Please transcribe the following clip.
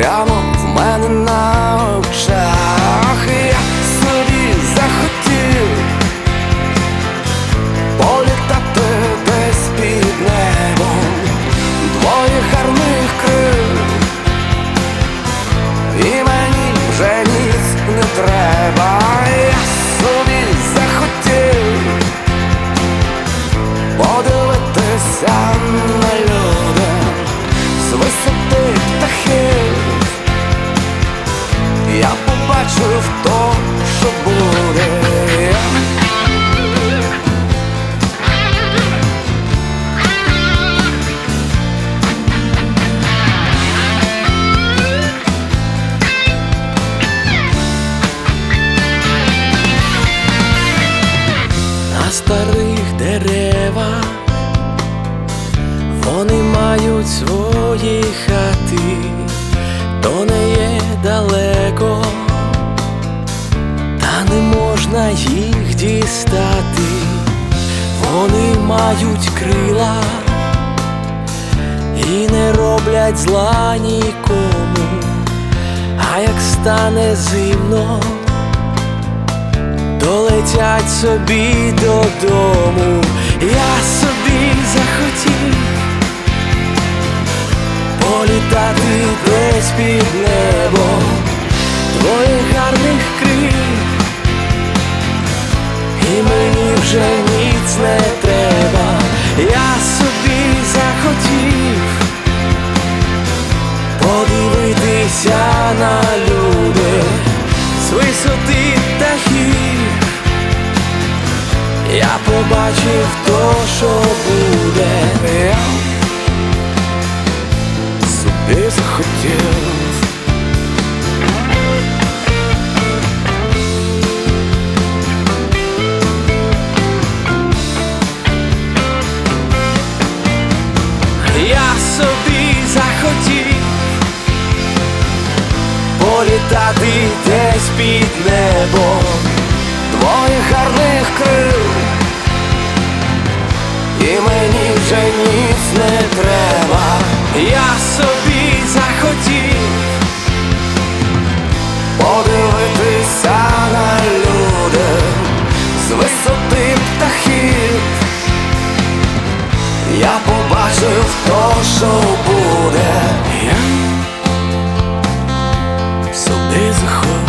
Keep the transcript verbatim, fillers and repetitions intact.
прямо в мене на очах. Я собі захотів політати десь під небом, двоє гарних крил, і мені вже ніц не треба. Я собі захотів подивитися на людей з висоти птахів. Я побачив то, що буде. На старих деревах вони мають свої хати, то не є далеко, та не можна їх дістати. Вони мають крила і не роблять зла нікому, а як стане зимно, долетять собі додому. Я собі захотів політати десь під небом, твоїх гарних крил, і мені вже ніц не треба. Я собі захотів подивитися на люди з висоти птахів. Я побачив то, що буде. Я собі захотів Я собі захотів політати десь під небом, твоїх гарних крил, і мені вже ніц не треба. Я собі захотів подивитися на люди з висоти птахів. Я побачив то, що буде. Я собі захотів